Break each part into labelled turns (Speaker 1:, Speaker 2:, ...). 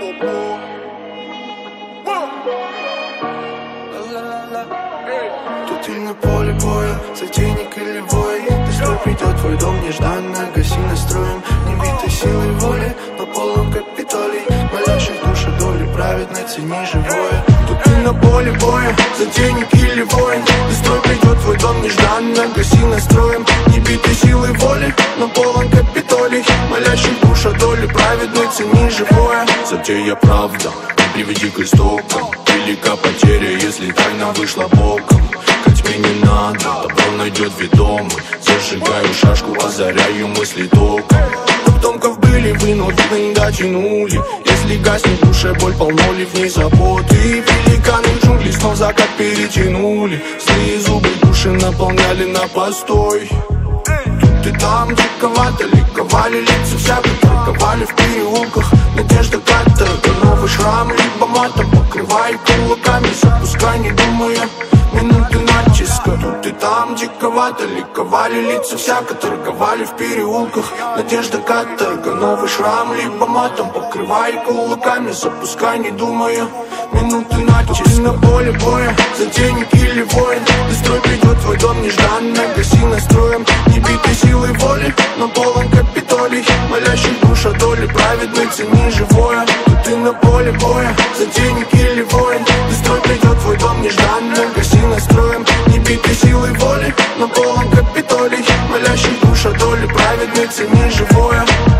Speaker 1: Тут и на поле боя, за денег или вой. Быстро придет твой дом нежданно, гаси настроем. Не битой силой воли, но полон капитолий, молящих душа доли праведной, цени живое. Тут и на поле боя, за денег или воин. Быстро придет твой дом нежданно, гаси настроем. Не битой силой воли, но полон капитолий, молящих душа доли праведной, цени живое.
Speaker 2: Затея правда, приведи к истокам. Велика потеря, если тайна вышла боком. К тьме не надо, добро найдет ведомый. Зажигаю шашку, озаряю мысли током. Потомков были вынуждены, дотянули. Если гаснет в душе боль, полно ли в ней заботы. Великаны в джунгли снова закат перетянули. Злые зубы души наполняли на постой. Тут и там диковато ликовали лица всяко, торговали в переулках. Надежда каторга, новый шрам, либо матом покрывай кулаками, запускай, не думая минуты натиска. Тут и там диковато ликовали лица всяко, торговали в переулках. Надежда каторга, новый шрам, либо матом покрывай кулаками, запускай, не думая минуты натиска. На поле боя, за денег или воин. Быстрой придет твой дом нежданно, гаси настроем. Не битой силой воли, но полон капитолий, молящих душа доли праведной, цени живое. Тут и на поле боя, за денег или воин. Быстрой придет твой дом нежданно, гаси настроем. Не битой силой воли, но полон капитолий, молящих душа доли праведной, цени живое.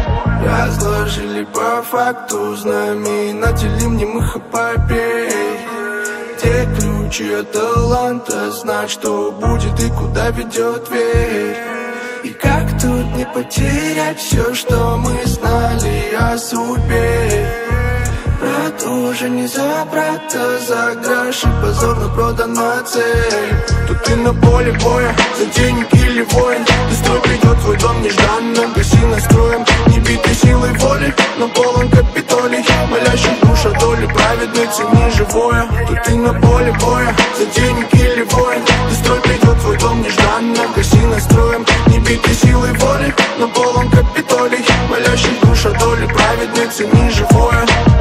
Speaker 2: Разложили по факту знаменатели мнимых эпопей. Те ключи от таланта, знать, что будет и куда ведет дверь. И как тут не потерять все, что мы знали о судьбе. Брат уже не за брата, за грош и позорно продана цель. Тут и на поле боя, за денег или воин. Быстро придет твой дом нежданно, гаси настроем. Не битой силой воли, но полон капитолий, молящих душа доли праведной, цени живое. Тут и на поле боя, за денег или воин. Быстро придет твой дом нежданно, гаси настроем. Не битой силой воли, но полон капитолий, молящих душа доли праведной, цени живое.